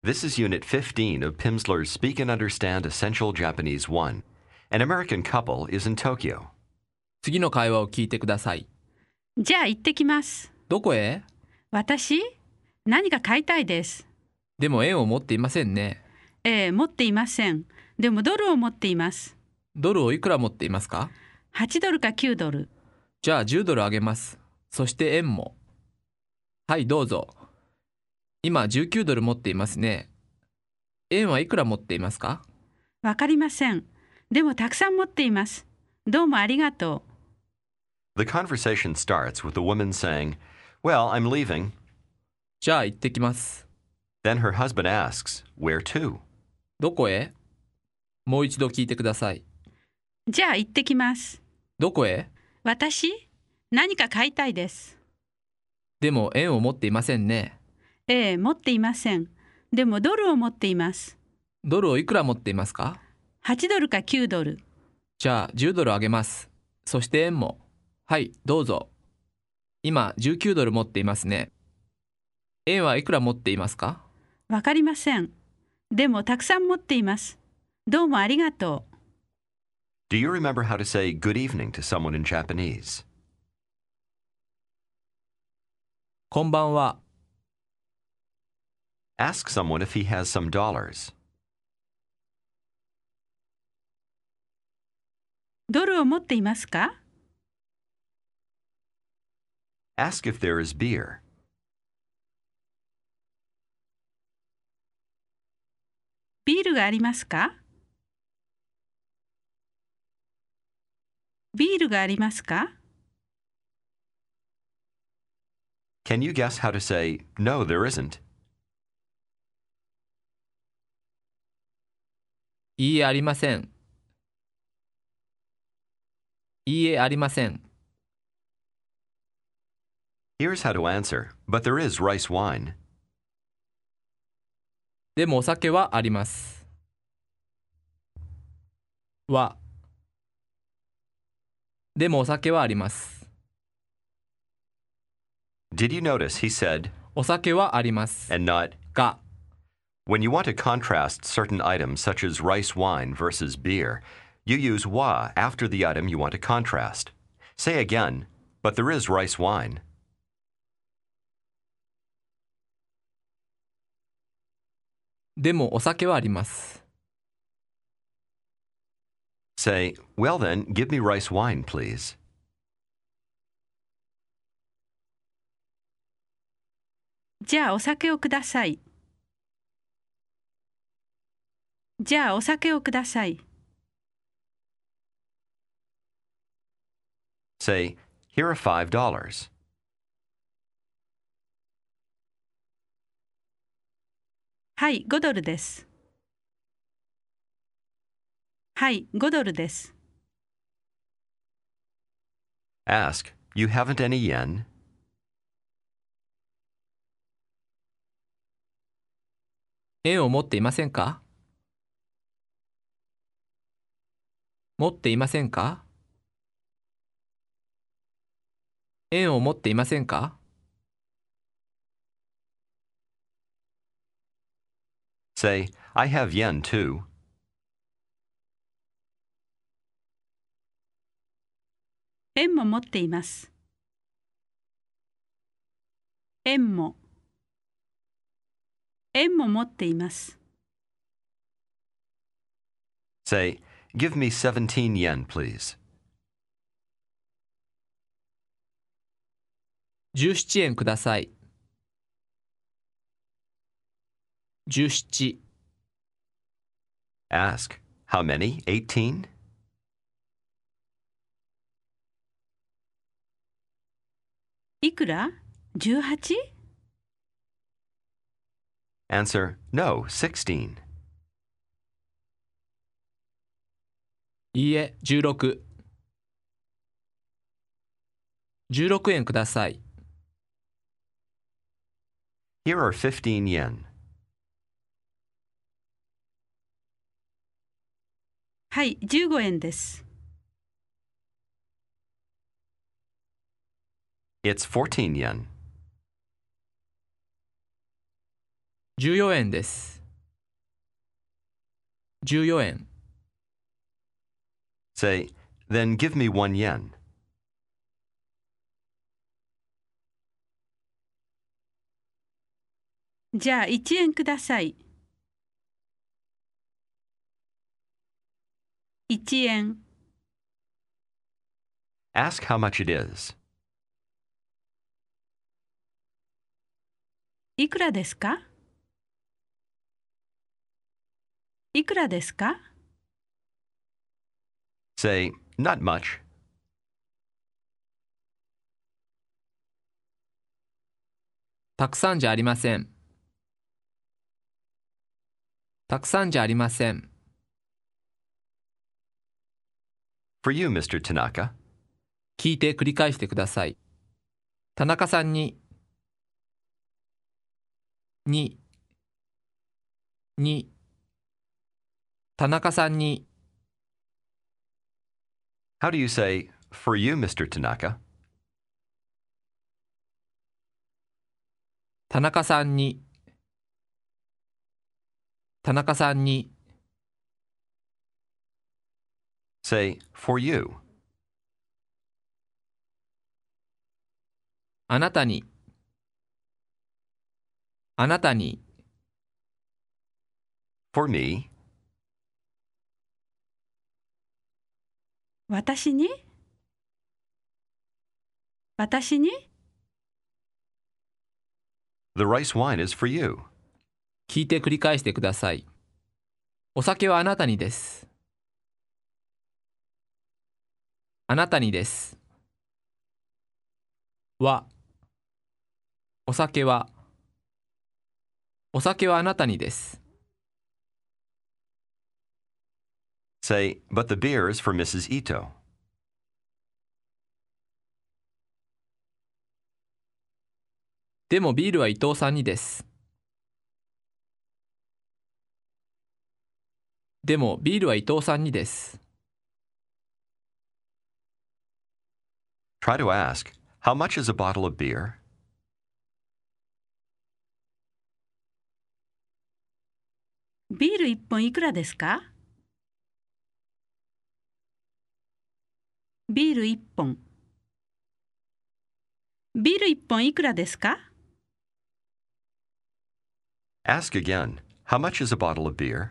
This is Unit 15 of Pimsleur's Speak and Understand Essential Japanese 1. An American couple is in Tokyo. 次の会話を聞いてください。 じゃあ行ってきます。 どこへ？ 私？何か買いたいです。 でも円を持っていませんね。 持っていません。でもドルを持っています。 ドルをいくら持っていますか ？8ドルか9ドル。 じゃあ10ドルあげます。そして円も。はいどうぞ。今19ドル持っていますね。円はいくら持っていますか？ わかりません。でもたくさん持っています。どうもありがと The conversation starts with the woman saying, "Well, I'm leaving." じゃあ行ってきます。 Then her husband asks, "Where to?" どこへ？もう一度聞いてください。 う。じゃあ行ってきます。 どこへ？ 私？何か買いたいです。 でも円を持っていませんね。 持っていません。でもドルを持っています。 ドルをいくら持っていますか？ 8ドルか9ドル。 じゃあ10ドルあげます。そして円も。はいどうぞ。今19ドル持っていますね。円はいくら持っていますか？ わかりません。でもたくさん持っています。どうもありがとう。 Do you remember how to say good evening to someone in Japanese? こんばんは。 Ask someone if he has some dollars. ドルを持っていますか？ Ask if there is beer. ビールがありますか？ビールがありますか？ Can you guess how to say, "No, there isn't"? いいえありません。いいえありません。 Here's how to answer, but there is rice wine. でもお酒はあります。は。でもお酒はあります。 Did you notice he said, お酒はあります。 and not, が。 when you want to contrast certain items such as rice wine versus beer, you use wa after the item you want to contrast. Say again, but there is rice wine. でもお酒はあります。 Say, well then, give me rice wine, please. じゃあお酒をください。じゃあお酒をください。 Say, here are $5. はい、5ドルです。はい、5ドルです。 Ask, you haven't any yen? 円を持っていませんか？持っていませんか？円を持っていませんか？ Say, I have yen too. 円も持っています。円も持っています。 Say, give me 17 yen, please. 17円ください。17。 Ask, how many? 18? いくら？ 18？ Answer, no, 16. いいえ、16。16円ください。 Here are 15 yen. はい、15円です。 It's 14 yen. 14円です。14円。 Say, then give me 1 yen. じゃあ1円ください。1円。 Ask how much it is. いくらですか？いくらですか？ Say, not much. たくさんじゃありません。たくさんじゃありません。 For you, Mr. Tanaka. 聞いて繰り返してください。田中さんに、田中さんに、 How do you say, for you, Mr. Tanaka? 田中さんに、田中さんに、 Say, for you. あなたに、あなたに、 For me. 私に？私に？ The rice wine is for you. 聞いて繰り返してください。お酒はあなたにです。あなたにです。は、お酒は、お酒はあなたにです。 Say, but the beer is for Mrs. Ito. でもビールは伊藤さんにです。でもビールは伊藤さんにです。 Try to ask, how much is a bottle of beer? ビール1本いくらですか？ビール1本。ビール1本いくらですか？ Ask again, how much is a bottle of beer?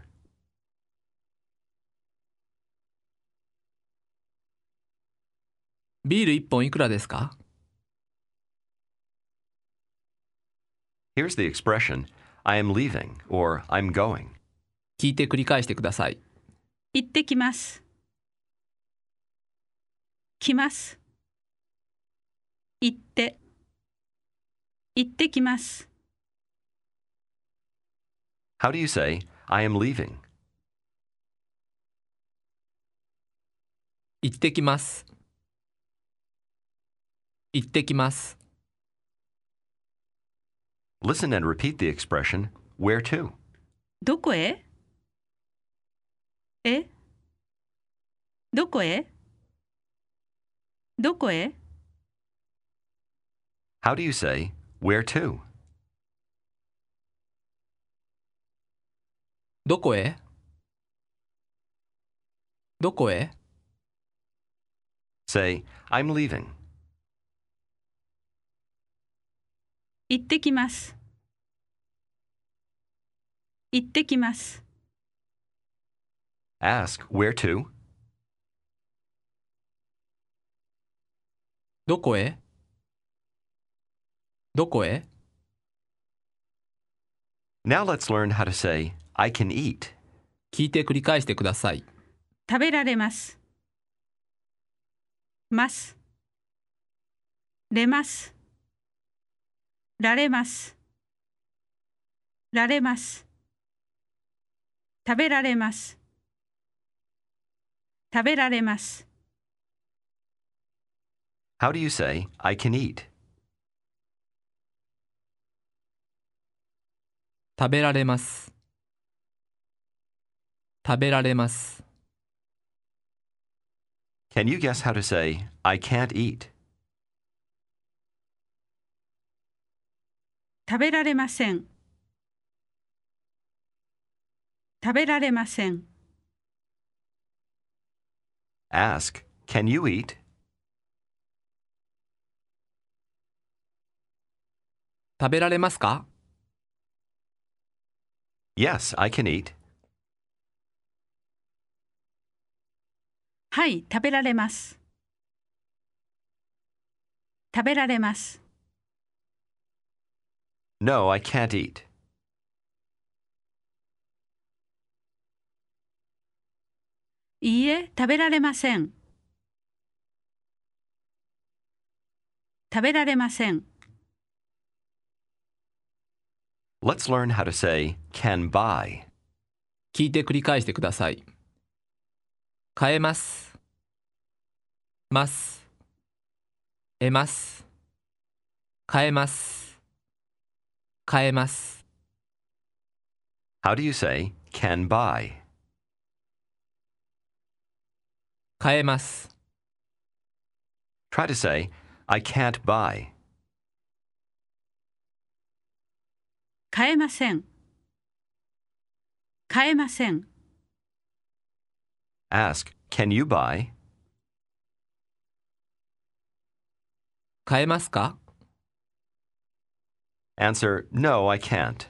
ビール1本いくらですか？ Here's the expression, I am leaving or I'm going. 聞いて繰り返してください。 行ってきます。来ます。行って。行ってきます。 How do you say, I am leaving? 行ってきます。行ってきます。 Listen and repeat the expression, where to? どこへ？え？どこへ？どこへ？ How do you say, where to? どこへ？どこへ？ Say, I'm leaving. 行ってきます。行ってきます。 Ask, where to? どこへ？どこへ？ Now let's learn how to say, I can eat. 聞いて繰り返してください。 食べられます。ます。れます。られます。られます。食べられます。食べられます。 How do you say, I can eat? 食べられます。食べられます。 Can you guess how to say, I can't eat? 食べられません。 食べられません。 Ask, can you eat? 食べられますか？ Yes, I can eat. はい、食べられます。食べられます。 No, I can't eat. いいえ、食べられません。食べられません。 Let's learn how to say can buy. 聞いて繰り返してください。買えます。ます。得ます。買えます。買えます。 How do you say can buy? 買えます。 Try to say I can't buy. 買えません。買えません。 Ask, can you buy? 買えますか？ Answer, no, I can't.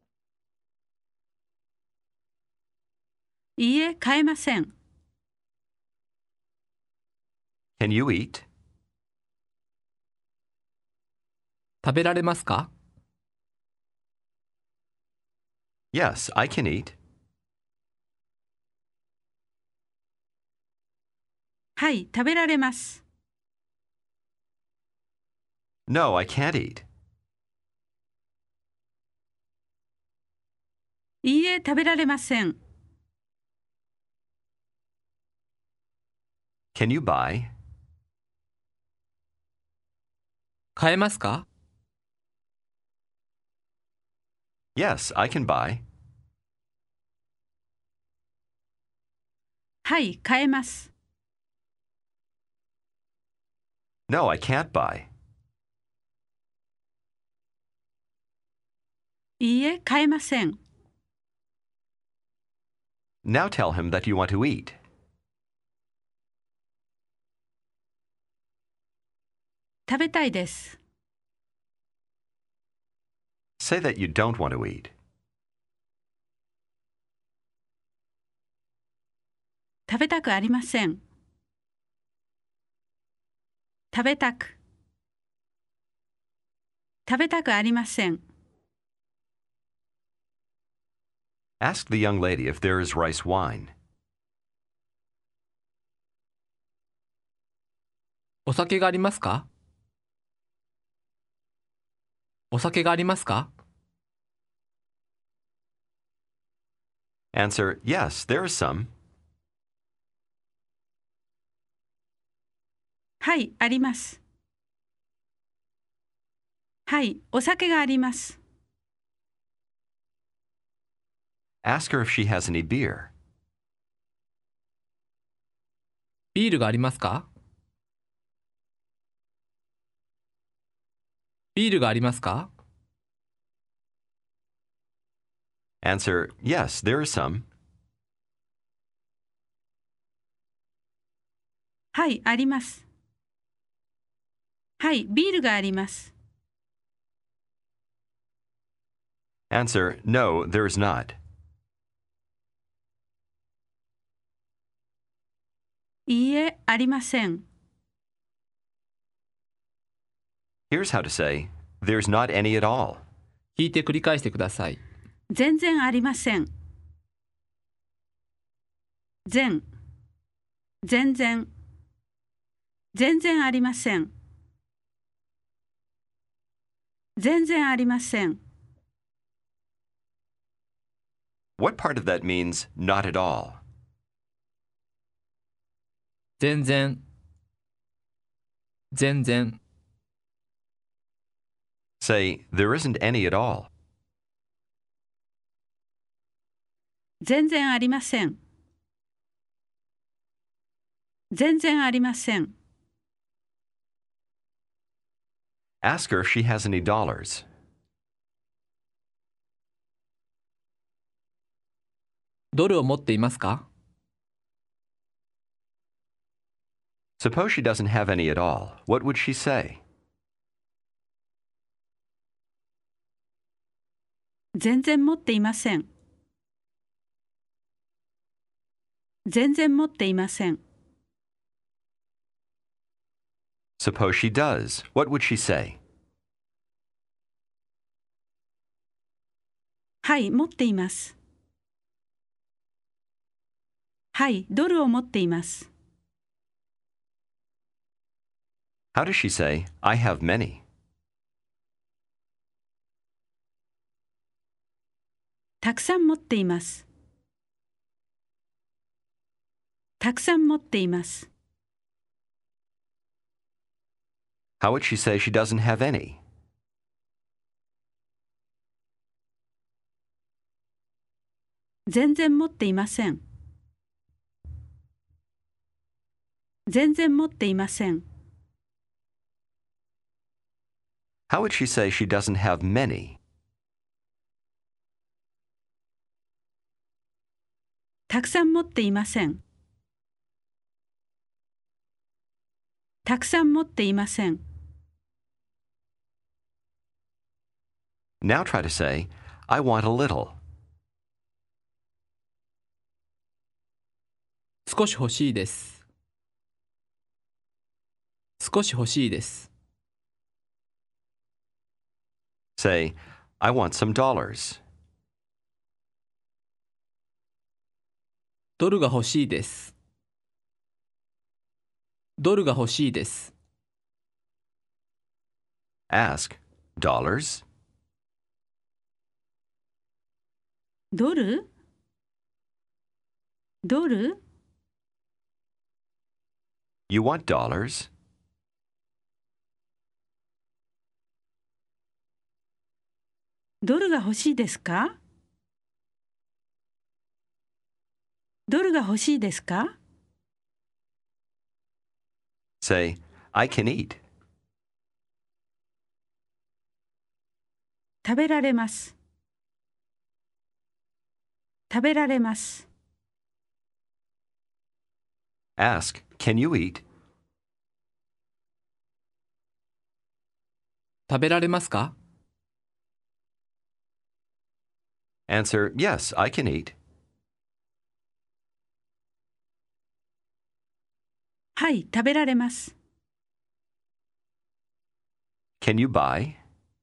いいえ、買えません。 Can you eat? 食べられますか？ Yes, I can eat. はい、食べられます。 No, I can't eat. いいえ、食べられません。 Can you buy? 買えますか？ Yes, I can buy. はい、買えます。 No, I can't buy. いいえ、買えません。 Now tell him that you want to eat. 食べたいです。 Say that you don't want to eat. 食べたくありません。食べたく。食べたくありません。 Ask the young lady if there is rice wine. お酒がありますか？お酒がありますか？ Answer, yes, there is some. はい、あります。はい、お酒があります。 Ask her if she has any beer. ビールがありますか？ビールがありますか？ Answer, yes, there is some. はい、あります。はい、ビールがあります。 Answer, no, there is not. いいえ、ありません。 Here's how to say, there's not any at all. 聞いて繰り返してください。 全然ありません。全然全然ありません。全然ありません。 What part of that means not at all? 全然。全然。 Say, there isn't any at all. 全然ありません。全然ありません。 Ask her if she has any dollars. ドルを持っていますか？ Suppose she doesn't have any at all. What would she say? 全然持っていません。全然持っていません。 Suppose she does. What would she say? はい、持っています。はい、ドルを持っています。 How does she say, I have many? たくさん持っています。たくさん持っています。 How would she say she doesn't have any? 全然持っていません。全然持っていません。 How would she say she doesn't have many? たくさん持っていません。たくさん持っていません。 Now try to say, I want a little. 少し欲しいです。少し欲しいです。 Say, I want some dollars. ドルが欲しいです。ドルが欲しいです。 Ask, dollars? ドル？ドル？ You want dollars? ドルが欲しいですか？ドルが欲しいですか？ Say, I can eat. 食べられます。食べられます。 Ask, can you eat? 食べられますか？ Answer, yes, I can eat. はい、食べられます。 Can you buy?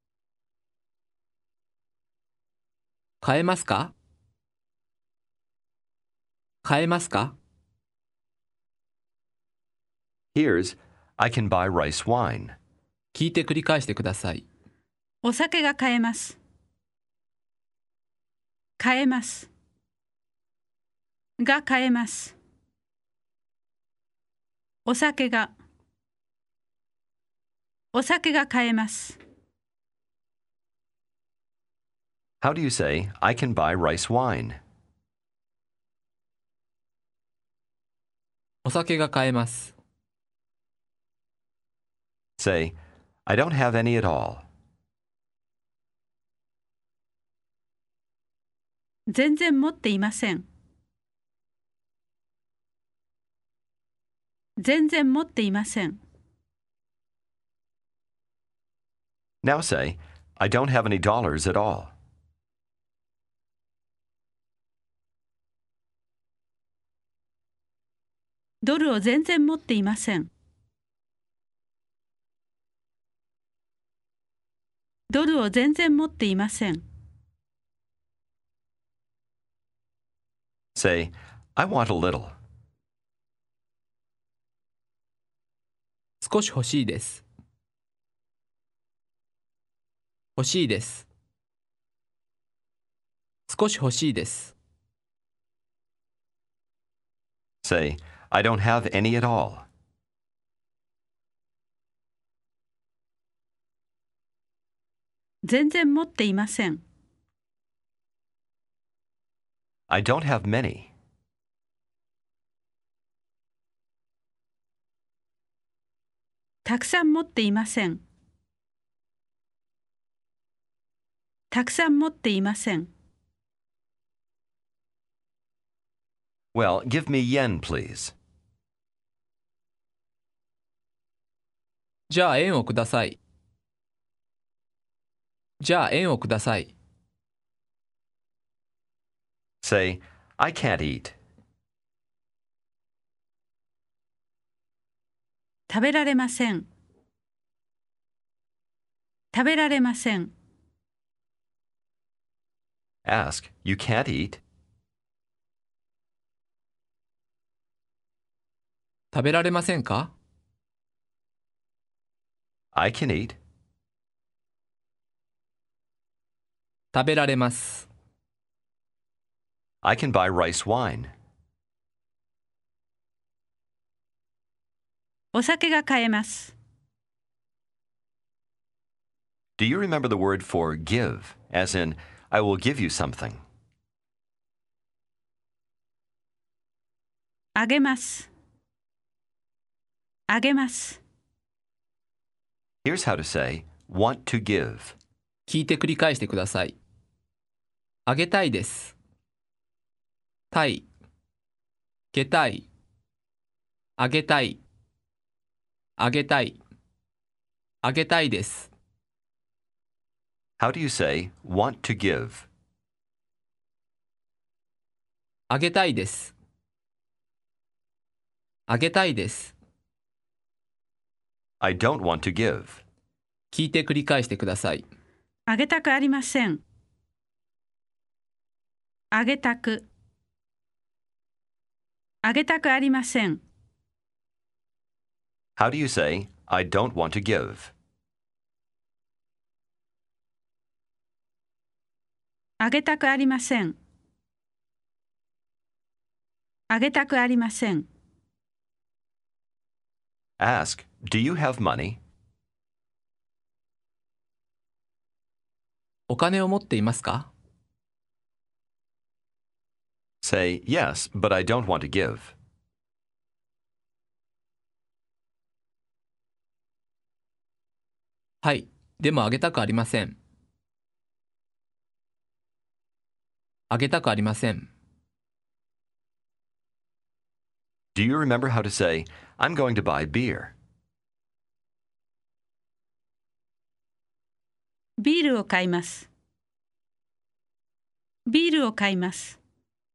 買えますか？買えますか？ Here's, I can buy rice wine. 聞いて繰り返してください。 お酒が買えます。買えます。が買えます。お酒が。お酒が買えます。 How do you say, I can buy rice wine? お酒が買えます。 Say, I don't have any at all. 全然持っていません。全然持っていません。 Now say, I don't have any dollars at all. ドルを全然持っていません。ドルを全然持っていません。 Say, I want a little. 少し欲しいです。欲しいです。少し欲しいです。 Say, I don't have any at all. 全然持っていません。 I don't have many. たくさん持っていません。たくさん持っていません。 Well, give me yen, please. じゃあ円をください。じゃあ円をください。 Say, I can't eat. 食べられません。食べられません。 Ask, you can't eat? 食べられませんか？ I can eat. 食べられます。 I can buy rice wine. お酒が買えます。 Do you remember the word for give, as in, I will give you something? あげます。あげます。 Here's how to say, want to give. 聞いて繰り返してください。あげたいです。たい。けたい。あげたい。あげたい。あげたいです。 How do you say, want to give? あげたいです。あげたいです。 I don't want to give. 聞いて繰り返してください。 あげたくありません。あげたく。あげたくありません。 How do you say, I don't want to give? あげたくありません。あげたくありません。 Ask, do you have money? お金を持っていますか？ Say, yes, but I don't want to give. はい。でもあげたくありません。あげたくありません。 Do you remember how to say, I'm going to buy beer? ビールを買います。ビールを買います。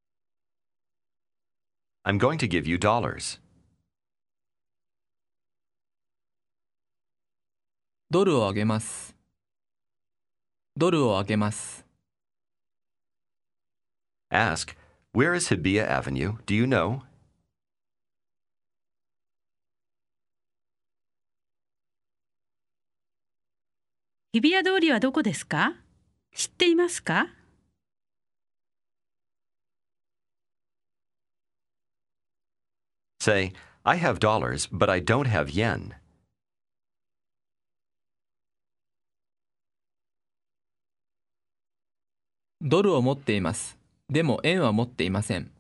I'm going to give you dollars. ドルをあげます。ドルをあげます。 Ask, where is Hibiya Avenue? Do you know? 日比谷通りはどこですか？知っていますか？ Say, I have dollars, but I don't have yen. ドルを持っています。でも円は持っていません。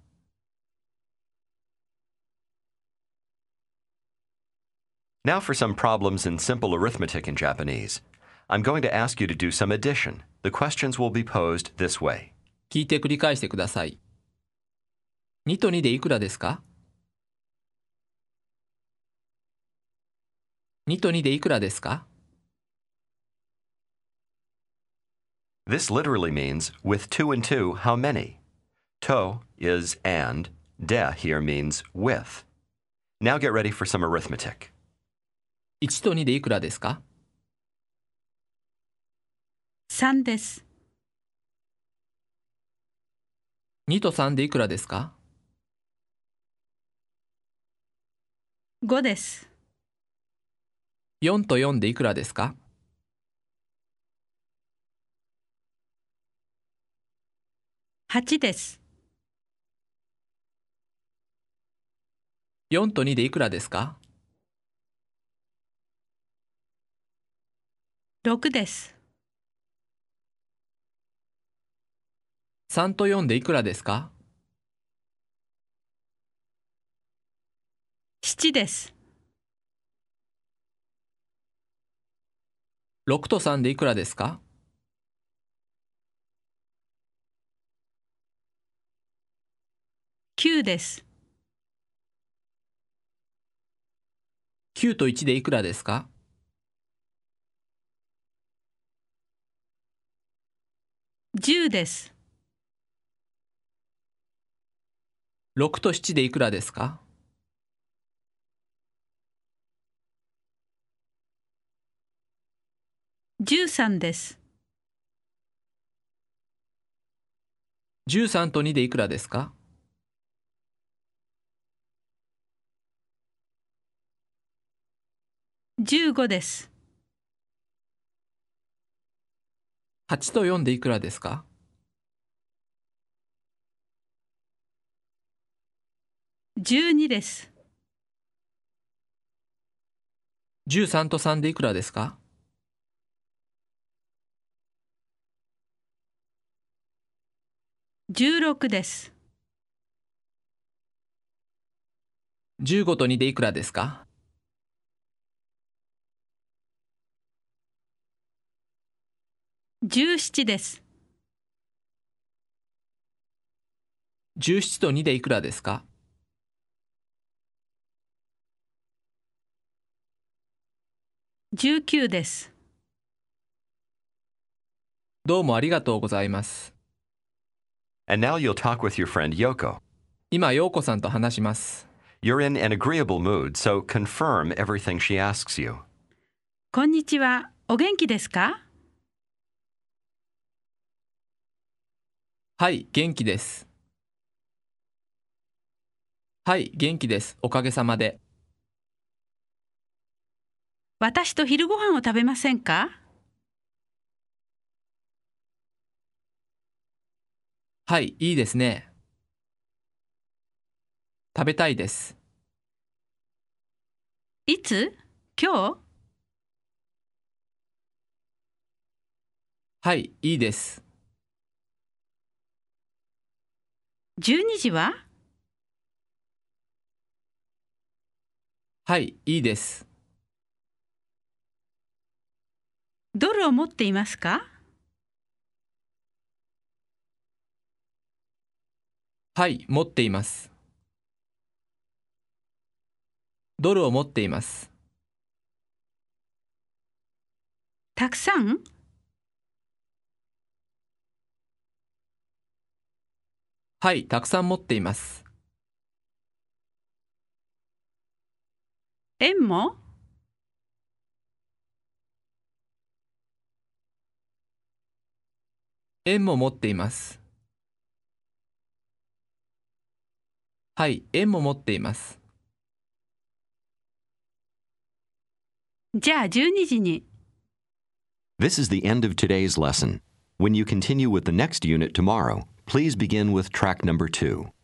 Now for some problems in simple arithmetic in Japanese. I'm going to ask you to do some addition. The questions will be posed this way. 聞いて繰り返してください。2と2でいくらですか？ 2 と2でいくらですか？ This literally means, with 2 and 2, how many? To is and, de here means with. Now get ready for some arithmetic. 1と2でいくらですか？ 3です。 2と3でいくらですか？ 5です。 4と4でいくらですか？ 8です。 4と2でいくらですか？ 6です。 3と4でいくらですか？ 7です。 6と3でいくらですか？ 9です。 9と1でいくらですか？ 10です。 6と7でいくらですか？ 13です。 13と2でいくらですか？ 15です。 8と4でいくらですか？ 12です。 13と3でいくらですか？ 16です。 15と2でいくらですか？ 17です。 17と2でいくらですか？ 19です。 どうもありがとうございます。 And now you'll talk with your friend Yoko. 今、陽子さんと話します。 You're in an agreeable mood, so confirm everything she asks you. こんにちは。お元気ですか？ はい、元気です。はい、元気です。おかげさまで。 私と昼ご飯を食べませんか？ はい、いいですね。食べたいです。 いつ？今日？ はい、いいです。 12時は？ はい、いいです。 ドルを持っていますか？ はい、持っています。ドルを持っています。 たくさん？ はい、たくさん持っています。 円も？ 円も持っています。はい、円も持っています。 じゃあ12時に。 This is the end of today's lesson. When you continue with the next unit tomorrow, please begin with track number 2.